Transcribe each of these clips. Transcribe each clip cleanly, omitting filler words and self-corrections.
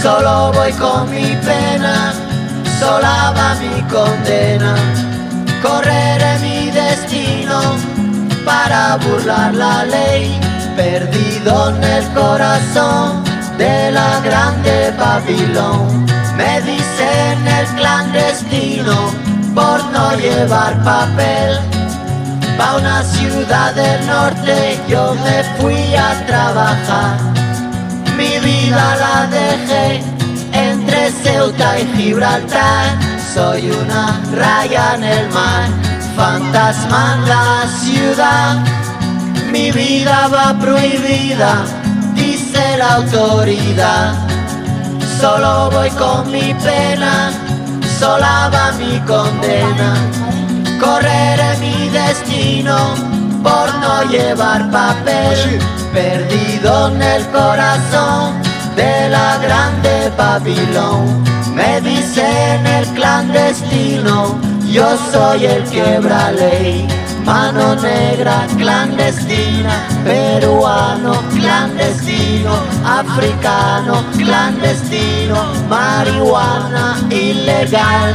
Solo voy con mi pena, sola va mi condena. Correré mi destino para burlar la ley, perdido en el corazón de la grande Babilón. Me dicen el clandestino por no llevar papel. Pa' una ciudad del norte yo me fui a trabajar. Mi vida la dejé entre Ceuta y Gibraltar. Soy una raya en el mar, fantasma en la ciudad. Mi vida va prohibida, dice la autoridad. Solo voy con mi pena, sola va mi condena. Correré mi destino por no llevar papel, perdido en el corazón de la grande Babilón. Me dicen el clandestino, yo soy el quebra ley. Mano negra clandestina, peruano clandestino, africano clandestino, marihuana ilegal.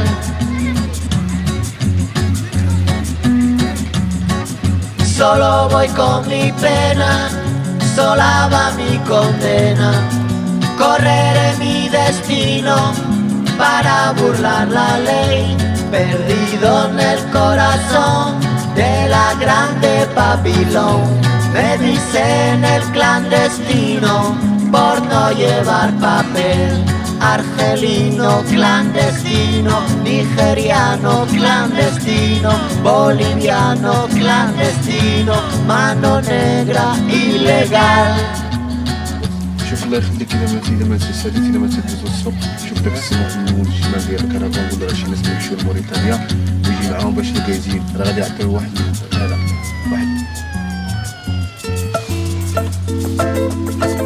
Solo voy con mi pena, sola va mi condena. Correré mi destino para burlar la ley, perdido en el corazón de la grande Babilón. Me dicen el clandestino por no llevar papel. Argelino clandestino, nigeriano clandestino, boliviano clandestino, mano negra ilegal. شوف الله يخليك اذا ما تساليت اذا ما تدوز الصبح شوف داك السماح من الشمال ديال الكرفان ولا شي ناس يمشيو لموريتانيا ويجي معاهم باش الكايزين راه غادي يعطيو واحد هذا واحد